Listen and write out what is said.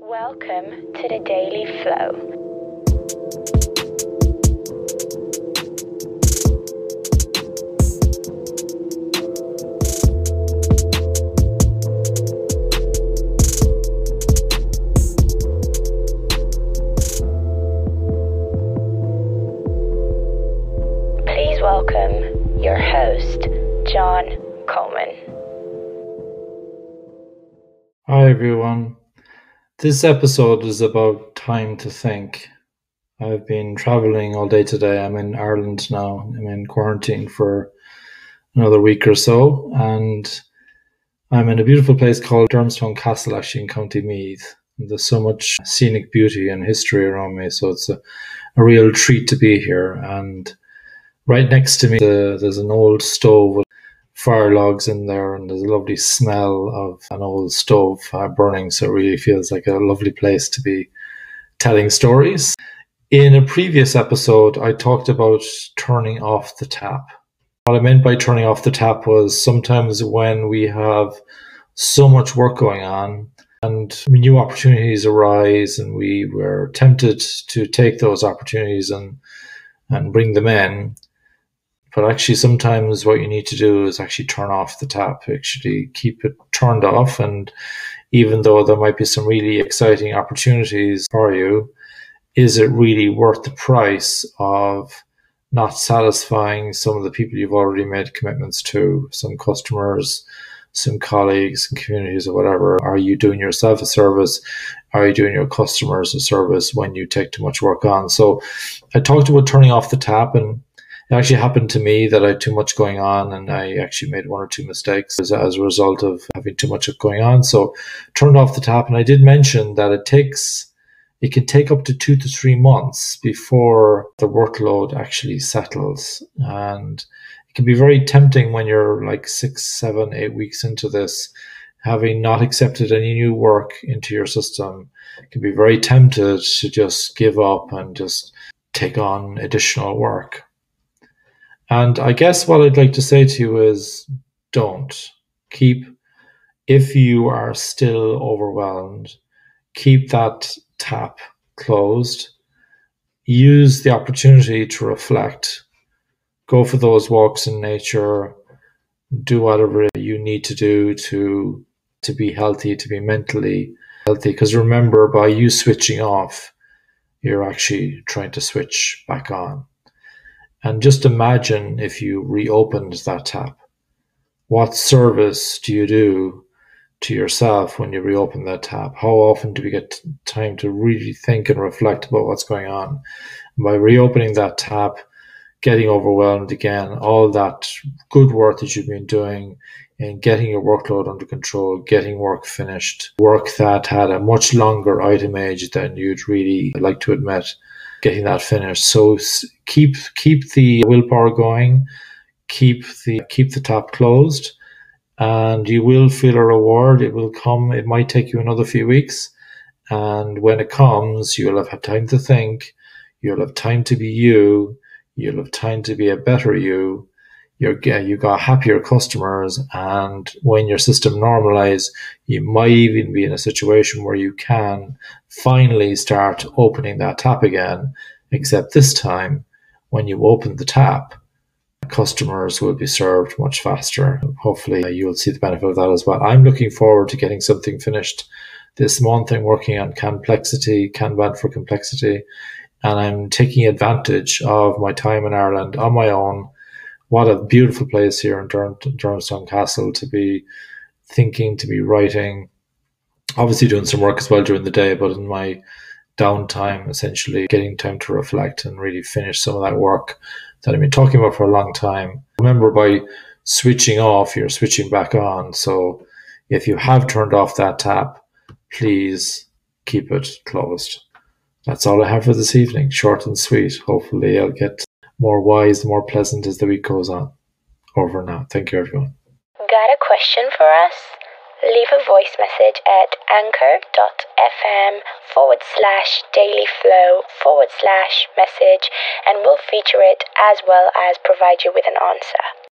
Welcome to the Daily Flow. Please welcome your host, John Coleman. Hi everyone. This episode is about time to think. I've been traveling all day today. I'm in Ireland now. I'm in quarantine for another week or so, and I'm in a beautiful place called Durmstown Castle, actually in County Meath. And there's so much scenic beauty and history around me, so it's a real treat to be here. And right next to me, there's an old stove with fire logs in there, and there's a lovely smell of an old stove burning. So it really feels like a lovely place to be telling stories. In a previous episode, I talked about turning off the tap. What I meant by turning off the tap was sometimes when we have so much work going on and new opportunities arise, and we were tempted to take those opportunities and bring them in. But actually, sometimes what you need to do is actually turn off the tap, actually keep it turned off. And even though there might be some really exciting opportunities for you, is it really worth the price of not satisfying some of the people you've already made commitments to, some customers, some colleagues, some communities, or whatever? Are you doing yourself a service? Are you doing your customers a service when you take too much work on? So I talked about turning off the tap, and it actually happened to me that I had too much going on, and I actually made one or two mistakes as a result of having too much going on. So turned off the tap. And I did mention that it can take up to 2 to 3 months before the workload actually settles. And it can be very tempting when you're like 6, 7, 8 weeks into this, having not accepted any new work into your system. It can be very tempted to just give up and just take on additional work. And I guess what I'd like to say to you is don't. If you are still overwhelmed, keep that tap closed. Use the opportunity to reflect. Go for those walks in nature. Do whatever you need to do to be healthy, to be mentally healthy. Because remember, by you switching off, you're actually trying to switch back on. And just imagine if you reopened that tap. What service do you do to yourself when you reopen that tap? How often do we get time to really think and reflect about what's going on? And by reopening that tap, getting overwhelmed again, all that good work that you've been doing in getting your workload under control, getting work finished, work that had a much longer item age than you'd really like to admit, getting that finished. So keep the willpower going, keep the tap closed, and you will feel a reward. It will come. It might take you another few weeks, and when it comes, you'll have had time to think. You'll have time to be you. You'll have time to be a better you. You got happier customers, and when your system normalizes, you might even be in a situation where you can finally start opening that tap again. Except this time, when you open the tap, customers will be served much faster. Hopefully, you'll see the benefit of that as well. I'm looking forward to getting something finished this month. I'm working on Kanban for complexity, and I'm taking advantage of my time in Ireland on my own. What a beautiful place here in Durmstown Castle to be thinking, to be writing, obviously doing some work as well during the day, but in my downtime, essentially getting time to reflect and really finish some of that work that I've been talking about for a long time. Remember, by switching off, you're switching back on. So if you have turned off that tap, please keep it closed. That's all I have for this evening. Short and sweet. Hopefully I'll get more wise, more pleasant as the week goes on. Over now. Thank you, everyone. Got a question for us? Leave a voice message at anchor.fm/dailyflow/message, and we'll feature it as well as provide you with an answer.